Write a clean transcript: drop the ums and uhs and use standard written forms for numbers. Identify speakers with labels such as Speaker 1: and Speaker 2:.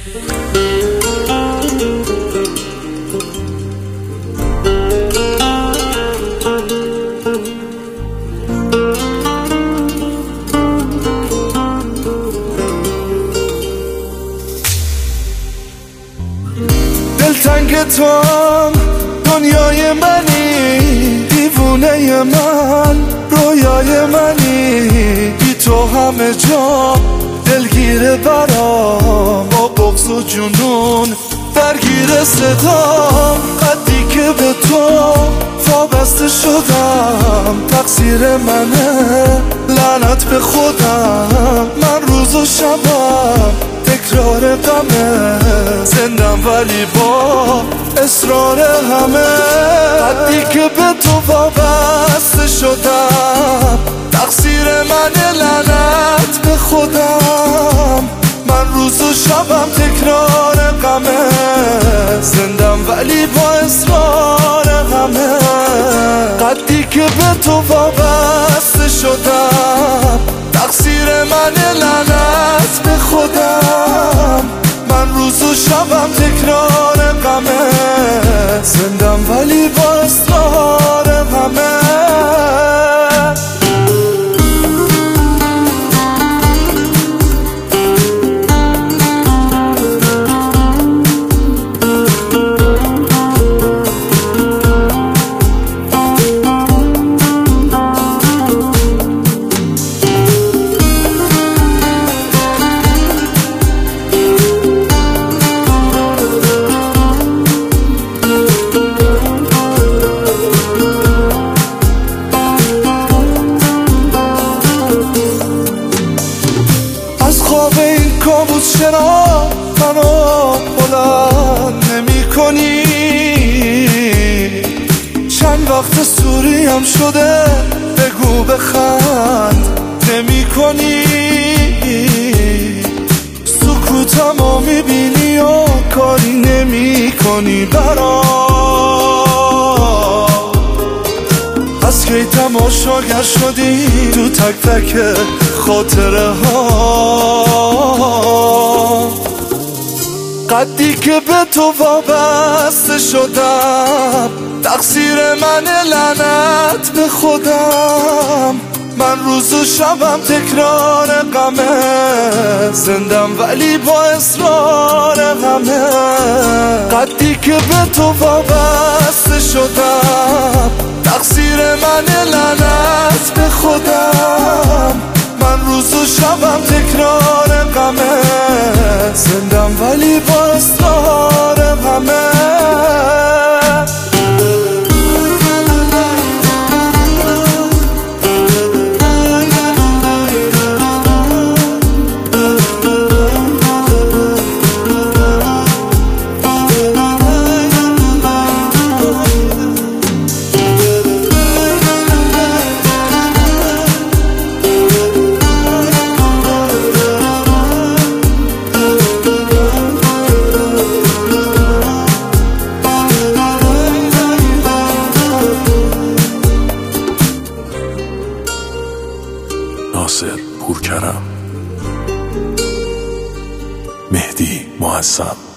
Speaker 1: دلتنگ توام، دنیای منی، دیوونه من، رویای منی، بی تو همه جا دلگیره برام، با بغض و جنون درگیر صدام. قدی که به تو وابسته شدم، تقصیر منه، لعنت به خودم. من روز و شبم تکرار غمه، زندم ولی با اصرار همه. قدی که به تو وابسته شدم، تقصیر منه، لعنت به خودم. من روز و شبم تکرار غمه، زندم ولی با اصرار همه. قدی که به تو وابسته شدم، تقصیر منه، لعنت به خودم. من روز و شبم تکرار غمه، زندم ولی با اصرار همه. کابوس چرا منو بلند نمی کنی؟ چند وقت سوریم شده، بگو بخند نمی کنی. سکوتمو میبینی و کاری نمی کنی برام. از کی تماشاگر شدی تو تک تک خاطره ها. قدی که به تو وابسته شدم، تقصیر منه، لعنت به خودم. من روز و شبم تکرار غمه، زندم ولی با اصرار همه. قدی که به تو وابسته شدم، تقصیر منه، لعنت به خودم. من روز و شبم تکرار غمه، زندم ولی با اصرار همه.
Speaker 2: ناصر پورکرم، مهدی معظم.